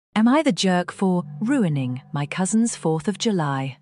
Am I the jerk for ruining my cousin's 4th of July?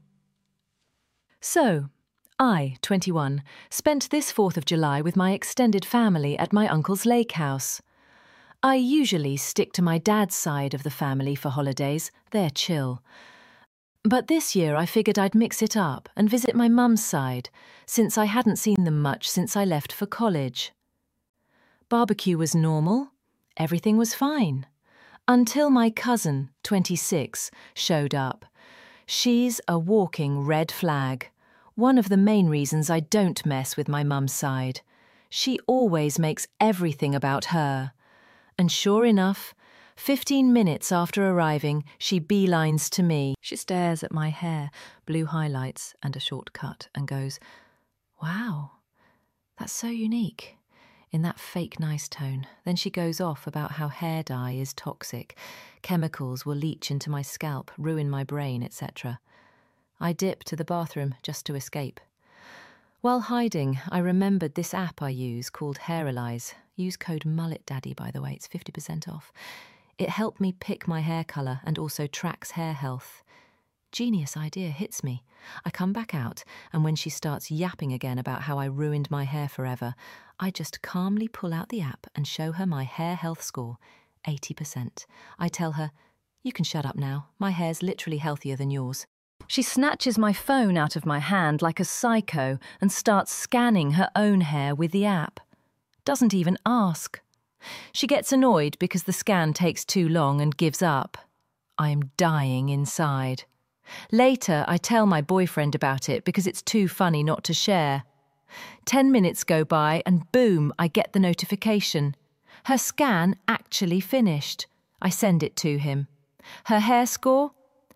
So, I, 21, spent this 4th of July with my extended family at my uncle's lake house. I usually stick to my dad's side of the family for holidays, they're chill. But this year I figured I'd mix it up and visit my mum's side, since I hadn't seen them much since I left for college. Barbecue was normal, everything was fine. Until my cousin, 26, showed up. She's a walking red flag. One of the main reasons I don't mess with my mum's side. She always makes everything about her. And sure enough, 15 minutes after arriving, she beelines to me. She stares at my hair, blue highlights and a short cut, and goes, "Wow, that's so unique," in that fake nice tone. Then she goes off about how hair dye is toxic, chemicals will leach into my scalp, ruin my brain, etc. I dip to the bathroom just to escape. While hiding, I remembered this app I use called Hairalyze. Use code MulletDaddy, by the way, it's 50% off. It helped me pick my hair colour and also tracks hair health. Genius idea hits me. I come back out, and when she starts yapping again about how I ruined my hair forever, I just calmly pull out the app and show her my hair health score, 80%. I tell her, "You can shut up now, my hair's literally healthier than yours." She snatches my phone out of my hand like a psycho and starts scanning her own hair with the app. Doesn't even ask. She gets annoyed because the scan takes too long and gives up. I am dying inside. Later, I tell my boyfriend about it because it's too funny not to share. 10 minutes go by and boom, I get the notification. Her scan actually finished. I send it to him. Her hair score?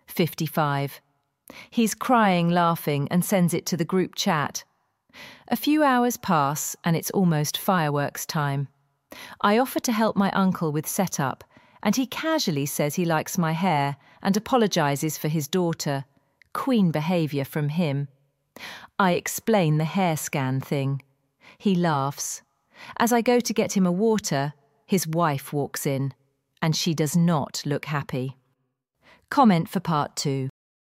55. He's crying, laughing, and sends it to the group chat. A few hours pass and it's almost fireworks time. I offer to help my uncle with setup, and he casually says he likes my hair and apologises for his daughter. Queen behaviour from him. I explain the hair scan thing. He laughs. As I go to get him a water, his wife walks in, and she does not look happy. Comment for part 2.